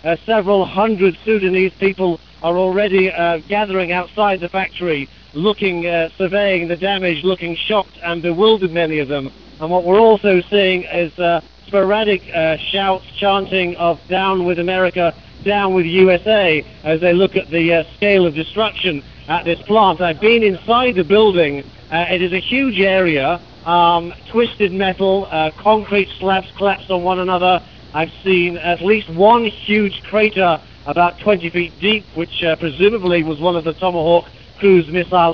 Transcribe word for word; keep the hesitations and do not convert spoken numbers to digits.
Uh, several hundred Sudanese people are already uh, gathering outside the factory, looking, uh, surveying the damage, looking shocked and bewildered, many of them. And what we're also seeing is uh, sporadic uh, shouts, chanting of "Down with America, down with U S A," as they look at the uh, scale of destruction at this plant. I've been inside the building. Uh, it is a huge area, um, twisted metal, uh, concrete slabs collapsed on one another. I've seen at least one huge crater about twenty feet deep, which uh, presumably was one of the Tomahawk cruise missile